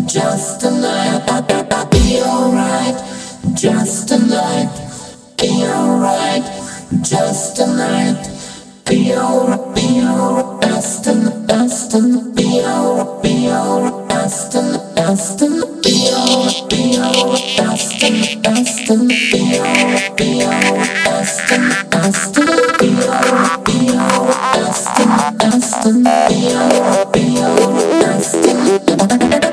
just a night. Be alright, just a night. Be alright, just a night. Be alright, just a night, just a night. Be alright, just a night, just a night. Be alright, just a night, just a night. Be alright, just a night, just a night. Be alright, just a night, just a night. Be alright, just a night.